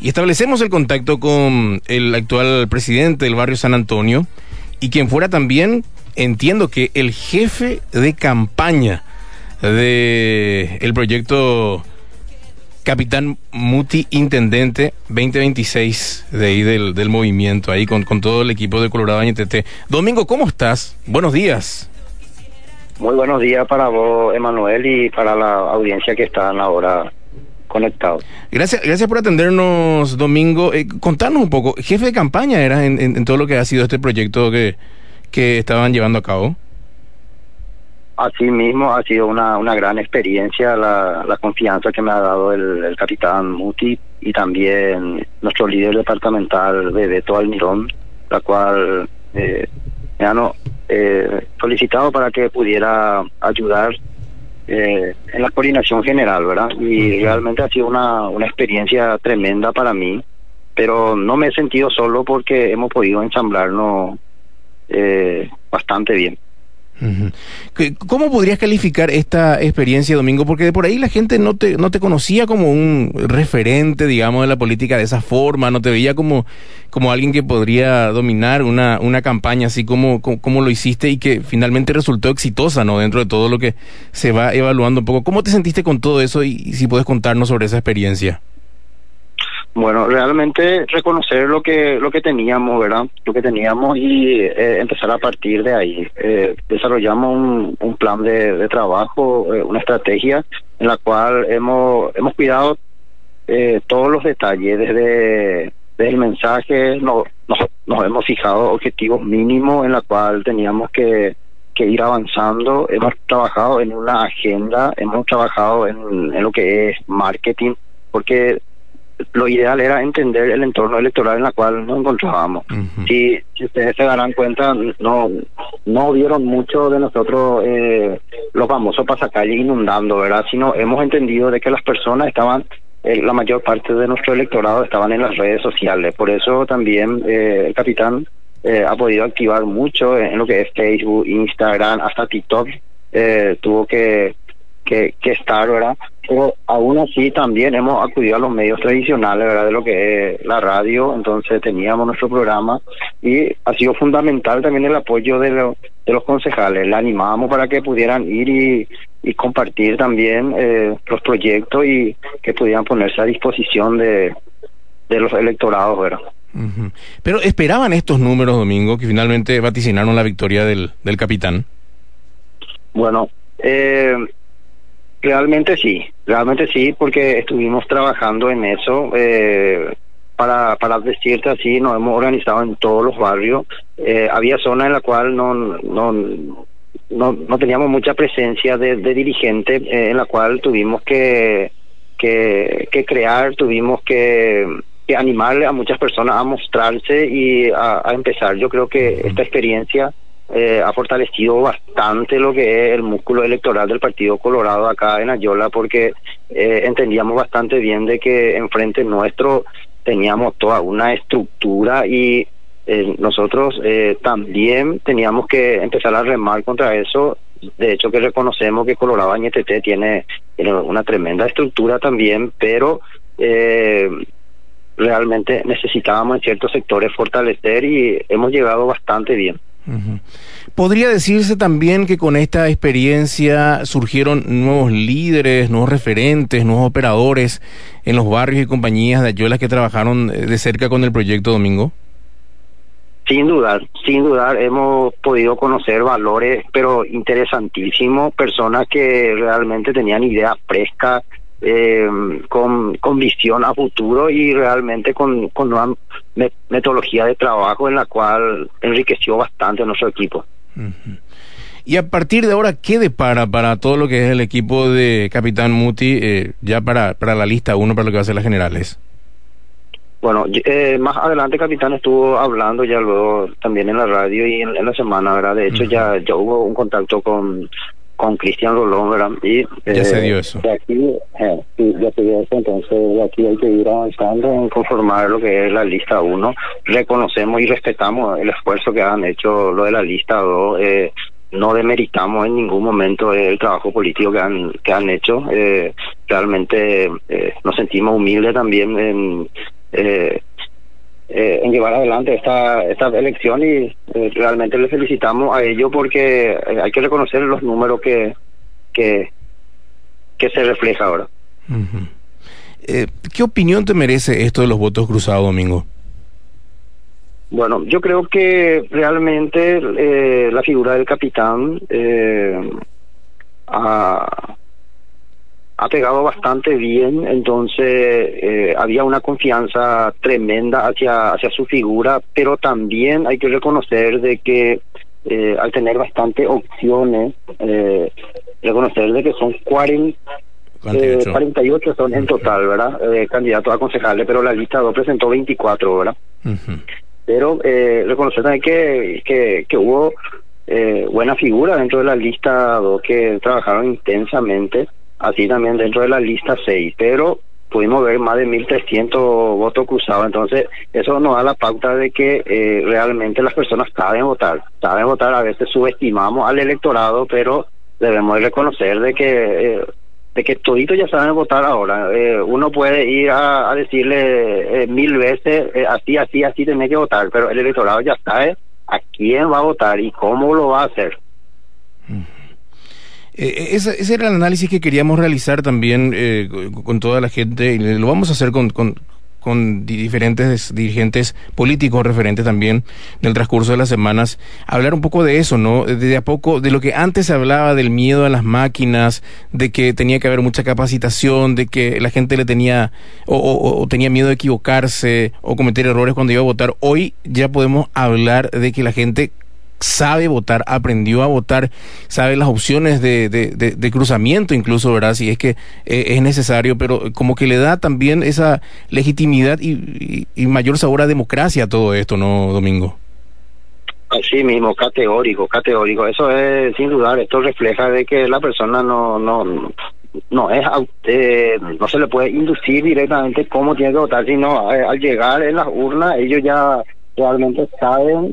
y establecemos el contacto con el actual presidente del barrio San Antonio y quien fuera también, entiendo que el jefe de campaña de el proyecto Capitán Muti Intendente 2026 de ahí del movimiento, ahí con todo el equipo de Colorado NTT. Domingo, ¿cómo estás? Buenos días. Muy buenos días para vos, Emanuel, y para la audiencia que están ahora conectados. Gracias por atendernos, Domingo. Contanos un poco, jefe de campaña eras en todo lo que ha sido este proyecto que estaban llevando a cabo. Así mismo ha sido una gran experiencia la confianza que me ha dado el capitán Muti y también nuestro líder departamental, Bebeto Almirón, la cual me han solicitado para que pudiera ayudar en la coordinación general, ¿verdad? Y realmente ha sido una experiencia tremenda para mí, pero no me he sentido solo porque hemos podido ensamblarnos bastante bien. ¿Cómo podrías calificar esta experiencia, Domingo? Porque de por ahí la gente no te conocía como un referente, digamos, de la política de esa forma, no te veía como alguien que podría dominar una campaña así como lo hiciste y que finalmente resultó exitosa, ¿no? Dentro de todo lo que se va evaluando un poco. ¿Cómo te sentiste con todo eso y si puedes contarnos sobre esa experiencia? Bueno, realmente reconocer lo que teníamos, ¿verdad? Lo que teníamos y empezar a partir de ahí. Desarrollamos un plan de trabajo, una estrategia en la cual hemos cuidado todos los detalles, desde el mensaje, nos hemos fijado objetivos mínimos en la cual teníamos que ir avanzando. Hemos trabajado en una agenda, hemos trabajado en lo que es marketing, porque lo ideal era entender el entorno electoral en el cual nos encontrábamos. Si ustedes se darán cuenta, no vieron mucho de nosotros los famosos pasacalles inundando, ¿verdad? Sino hemos entendido de que las personas estaban, la mayor parte de nuestro electorado estaban en las redes sociales. Por eso también el capitán ha podido activar mucho en lo que es Facebook, Instagram, hasta TikTok. Tuvo que estar, ¿verdad? Pero aún así también hemos acudido a los medios tradicionales, ¿verdad? De lo que es la radio. Entonces teníamos nuestro programa y ha sido fundamental también el apoyo de los concejales. Le animamos para que pudieran ir y compartir también los proyectos y que pudieran ponerse a disposición de los electorados, ¿verdad? Pero esperaban estos números, Domingo, que finalmente vaticinaron la victoria del capitán. Bueno, realmente sí, porque estuvimos trabajando en eso. Para decirte así, nos hemos organizado en todos los barrios. Había zonas en la cual no teníamos mucha presencia de dirigente, en la cual tuvimos que crear, tuvimos que animarle a muchas personas a mostrarse y a empezar. Yo creo que esta experiencia ha fortalecido bastante lo que es el músculo electoral del Partido Colorado acá en Ayola, porque entendíamos bastante bien de que enfrente nuestro teníamos toda una estructura y nosotros también teníamos que empezar a remar contra eso. De hecho, que reconocemos que Colorado NTT tiene una tremenda estructura también, pero realmente necesitábamos en ciertos sectores fortalecer y hemos llegado bastante bien. ¿Podría decirse también que con esta experiencia surgieron nuevos líderes, nuevos referentes, nuevos operadores en los barrios y compañías de Ayola que trabajaron de cerca con el proyecto, Domingo? Sin dudar, hemos podido conocer valores, pero interesantísimos, personas que realmente tenían ideas frescas, con visión a futuro y realmente con una metodología de trabajo en la cual enriqueció bastante a nuestro equipo. Y a partir de ahora, ¿qué depara para todo lo que es el equipo de Capitán Muti, ya para la lista 1, para lo que va a ser las generales? Bueno, más adelante Capitán estuvo hablando ya luego también en la radio y en la semana, ¿verdad? De hecho ya hubo un contacto con Cristian Rolón, ¿verdad? Y ya se dio eso. De aquí, ya se dio eso, entonces de aquí hay que ir avanzando en conformar lo que es la lista 1. Reconocemos y respetamos el esfuerzo que han hecho lo de la lista 2. No demeritamos en ningún momento el trabajo político que han hecho. Realmente nos sentimos humildes también en llevar adelante esta elección y realmente le felicitamos a ellos porque hay que reconocer los números que se refleja ahora. Uh-huh. ¿Qué opinión te merece esto de los votos cruzados, Domingo? Bueno, yo creo que realmente la figura del capitán ha pegado bastante bien, entonces había una confianza tremenda hacia su figura, pero también hay que reconocer de que al tener bastantes opciones, reconocer de que son 48 son en total, ¿verdad? Candidatos a concejales, pero la lista 2 presentó 24, ¿verdad? Uh-huh. Pero reconocer también que hubo buena figura dentro de la lista 2 que trabajaron intensamente, así también dentro de la lista 6, pero pudimos ver más de 1.300 votos cruzados, entonces eso nos da la pauta de que realmente las personas saben votar, a veces subestimamos al electorado, pero debemos reconocer de que toditos ya saben votar ahora. Uno puede ir a decirle 1000 veces así tenés que votar, pero el electorado ya sabe a quién va a votar y cómo lo va a hacer. Ese era el análisis que queríamos realizar también con toda la gente, y lo vamos a hacer con diferentes dirigentes políticos referentes también del transcurso de las semanas, hablar un poco de eso, ¿no? De a poco, de lo que antes se hablaba del miedo a las máquinas, de que tenía que haber mucha capacitación, de que la gente le tenía o tenía miedo de equivocarse o cometer errores cuando iba a votar. Hoy ya podemos hablar de que la gente sabe votar, aprendió a votar, sabe las opciones de cruzamiento incluso, ¿verdad? Si es que es necesario, pero como que le da también esa legitimidad y mayor sabor a democracia a todo esto, ¿no, Domingo? Así mismo, categórico. Eso es, sin dudar, esto refleja de que la persona no se le puede inducir directamente cómo tiene que votar, sino al llegar en las urnas, ellos ya realmente saben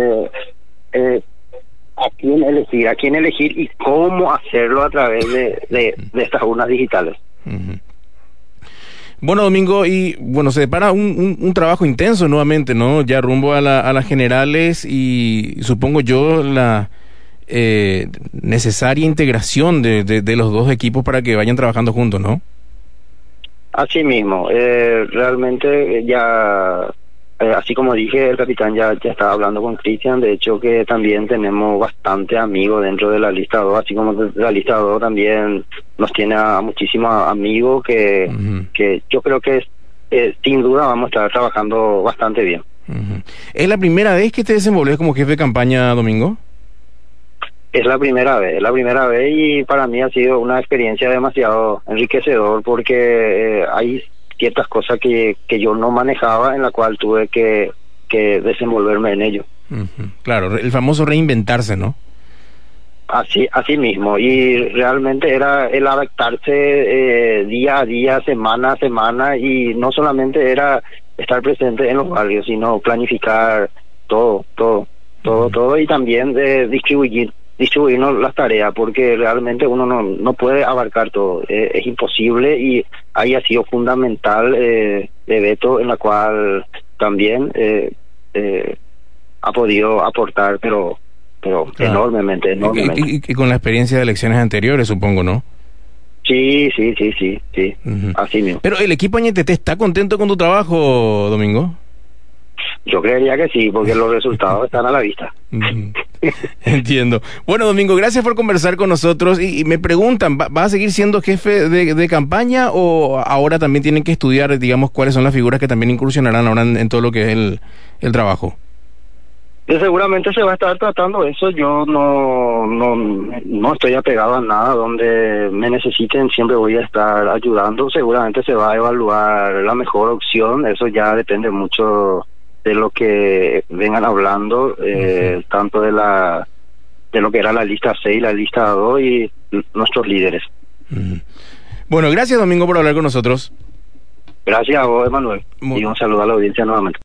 a quién elegir y cómo hacerlo a través de estas urnas digitales. Uh-huh. Bueno, Domingo, y bueno, se depara un trabajo intenso nuevamente, ¿no? Ya rumbo a las generales y supongo yo la necesaria integración de los dos equipos para que vayan trabajando juntos, ¿no? Así mismo, realmente ya... así como dije, el capitán ya estaba hablando con Cristian, de hecho que también tenemos bastante amigos dentro de la lista 2, así como la lista 2 también nos tiene a muchísimos amigos que yo creo que sin duda vamos a estar trabajando bastante bien. Uh-huh. ¿Es la primera vez que te desenvolves como jefe de campaña, Domingo? Es la primera vez y para mí ha sido una experiencia demasiado enriquecedor porque hay ciertas cosas que yo no manejaba, en la cual tuve que desenvolverme en ello. Uh-huh. Claro, el famoso reinventarse, ¿no? Así mismo, y realmente era el adaptarse día a día, semana a semana, y no solamente era estar presente en los barrios, sino planificar todo, y también distribuirnos las tareas, porque realmente uno no puede abarcar todo, es imposible, y ahí ha sido fundamental Beto, en la cual también ha podido aportar, pero claro, enormemente. Y con la experiencia de elecciones anteriores, supongo, ¿no? Sí, Uh-huh. Así mismo. Pero el equipo NTT está contento con tu trabajo, Domingo. Yo creería que sí, porque los resultados están a la vista. Uh-huh. Entiendo. Bueno, Domingo, gracias por conversar con nosotros. Y me preguntan, ¿vas a seguir siendo jefe de campaña o ahora también tienen que estudiar, digamos, cuáles son las figuras que también incursionarán ahora en todo lo que es el trabajo? Seguramente se va a estar tratando eso. Yo no estoy apegado a nada. Donde me necesiten siempre voy a estar ayudando. Seguramente se va a evaluar la mejor opción. Eso ya depende mucho de lo que vengan hablando, tanto de lo que era la lista 6, la lista 2 y nuestros líderes. Bueno, gracias, Domingo, por hablar con nosotros. Gracias a vos, Emanuel, y un saludo a la audiencia nuevamente.